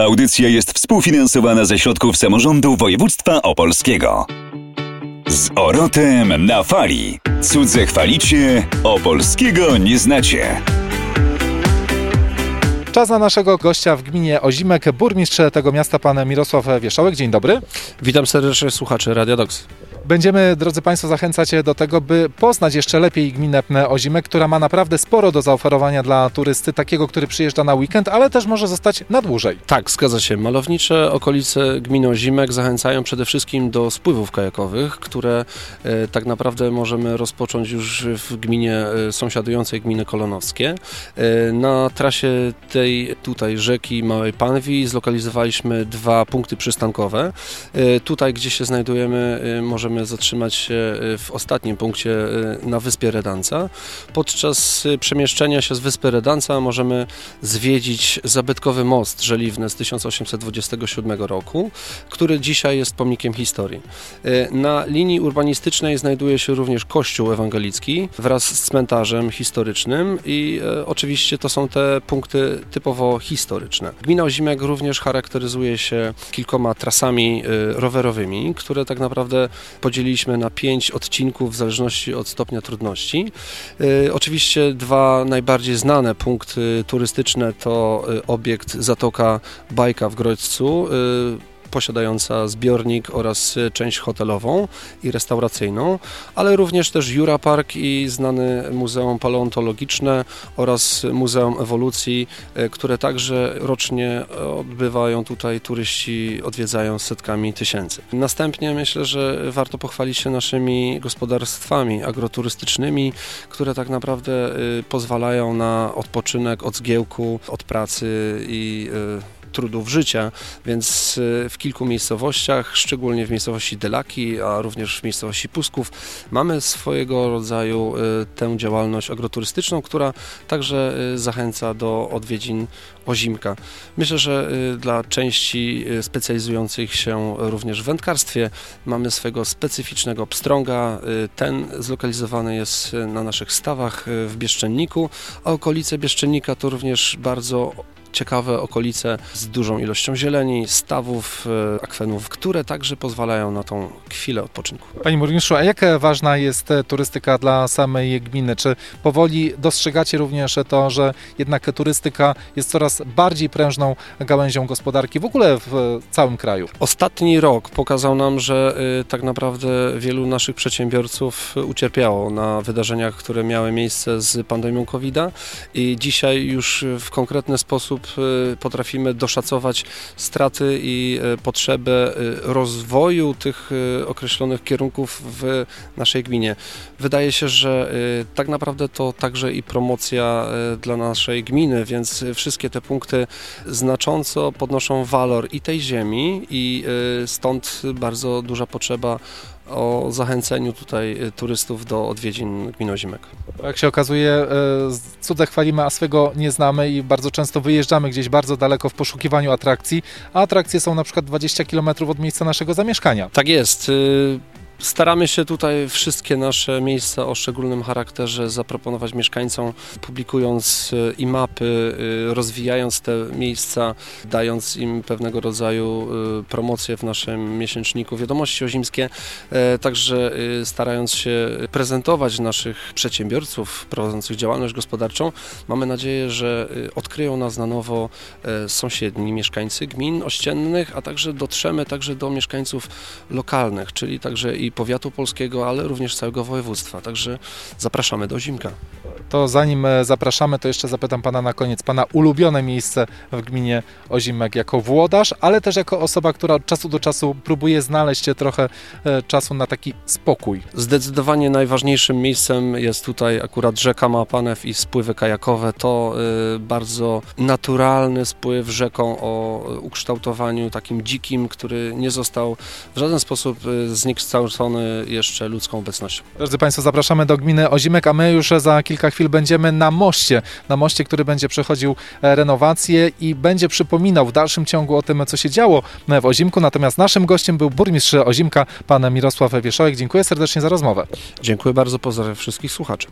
Audycja jest współfinansowana ze środków samorządu województwa opolskiego. Z Orotem na fali. Cudze chwalicie, opolskiego nie znacie. Czas na naszego gościa w gminie Ozimek, burmistrz tego miasta, pan Mirosław Wierzchołek. Dzień dobry. Witam serdecznie słuchaczy Radia Dox. Będziemy, drodzy Państwo, zachęcać do tego, by poznać jeszcze lepiej gminę Ozimek, która ma naprawdę sporo do zaoferowania dla turysty, takiego, który przyjeżdża na weekend, ale też może zostać na dłużej. Tak, zgadza się. Malownicze okolice gminy Ozimek zachęcają przede wszystkim do spływów kajakowych, które tak naprawdę możemy rozpocząć już w gminie sąsiadującej, gminy Kolonowskie. Na trasie tej tutaj rzeki Małej Panwi zlokalizowaliśmy 2 punkty przystankowe. Tutaj, gdzie się znajdujemy, możemy zatrzymać się w ostatnim punkcie na wyspie Redanca. Podczas przemieszczenia się z wyspy Redanca możemy zwiedzić zabytkowy most żeliwny z 1827 roku, który dzisiaj jest pomnikiem historii. Na linii urbanistycznej znajduje się również kościół ewangelicki wraz z cmentarzem historycznym i oczywiście to są te punkty typowo historyczne. Gmina Ozimek również charakteryzuje się kilkoma trasami rowerowymi, które tak naprawdę podzieliliśmy na 5 odcinków w zależności od stopnia trudności. Oczywiście 2 najbardziej znane punkty turystyczne to obiekt Zatoka Bajka w Grodźcu, posiadająca zbiornik oraz część hotelową i restauracyjną, ale również też Jura Park i znane Muzeum Paleontologiczne oraz Muzeum Ewolucji, które także rocznie odbywają tutaj turyści, odwiedzają setkami tysięcy. Następnie myślę, że warto pochwalić się naszymi gospodarstwami agroturystycznymi, które tak naprawdę pozwalają na odpoczynek od zgiełku, od pracy i trudów życia, więc w kilku miejscowościach, szczególnie w miejscowości Delaki, a również w miejscowości Pusków, mamy swojego rodzaju tę działalność agroturystyczną, która także zachęca do odwiedzin Ozimka. Myślę, że dla części specjalizujących się również w wędkarstwie mamy swego specyficznego pstrąga. Ten zlokalizowany jest na naszych stawach w Bieszczenniku, a okolice Bieszczennika to również bardzo ciekawe okolice z dużą ilością zieleni, stawów, akwenów, które także pozwalają na tą chwilę odpoczynku. Panie burmistrzu, a jak ważna jest turystyka dla samej gminy? Czy powoli dostrzegacie również to, że jednak turystyka jest coraz bardziej prężną gałęzią gospodarki w ogóle w całym kraju? Ostatni rok pokazał nam, że tak naprawdę wielu naszych przedsiębiorców ucierpiało na wydarzeniach, które miały miejsce z pandemią COVID-a i dzisiaj już w konkretny sposób potrafimy doszacować straty i potrzebę rozwoju tych określonych kierunków w naszej gminie. Wydaje się, że tak naprawdę to także i promocja dla naszej gminy, więc wszystkie te punkty znacząco podnoszą walor i tej ziemi i stąd bardzo duża potrzeba o zachęceniu tutaj turystów do odwiedzin gminy Ozimek. Jak się okazuje, cudze chwalimy, a swego nie znamy i bardzo często wyjeżdżamy gdzieś bardzo daleko w poszukiwaniu atrakcji, a atrakcje są na przykład 20 km od miejsca naszego zamieszkania. Tak jest. Staramy się tutaj wszystkie nasze miejsca o szczególnym charakterze zaproponować mieszkańcom, publikując i mapy, rozwijając te miejsca, dając im pewnego rodzaju promocje w naszym miesięczniku Wiadomości Ozimskie, także starając się prezentować naszych przedsiębiorców prowadzących działalność gospodarczą. Mamy nadzieję, że odkryją nas na nowo sąsiedni mieszkańcy gmin ościennych, a także dotrzemy także do mieszkańców lokalnych, czyli także i powiatu polskiego, ale również całego województwa. Także zapraszamy do Ozimka. To zanim zapraszamy, to jeszcze zapytam pana na koniec, pana ulubione miejsce w gminie Ozimek jako włodarz, ale też jako osoba, która od czasu do czasu próbuje znaleźć trochę czasu na taki spokój. Zdecydowanie najważniejszym miejscem jest tutaj akurat rzeka Mała Panew i spływy kajakowe. To bardzo naturalny spływ rzeką o ukształtowaniu takim dzikim, który nie został w żaden sposób zniekształcony jeszcze ludzką obecnością. Drodzy Państwo, zapraszamy do gminy Ozimek, a my już za kilka chwil będziemy na moście, który będzie przechodził renowację i będzie przypominał w dalszym ciągu o tym, co się działo w Ozimku. Natomiast naszym gościem był burmistrz Ozimka, pan Mirosław Wierzchołek. Dziękuję serdecznie za rozmowę. Dziękuję bardzo, pozdrawiam wszystkich słuchaczy.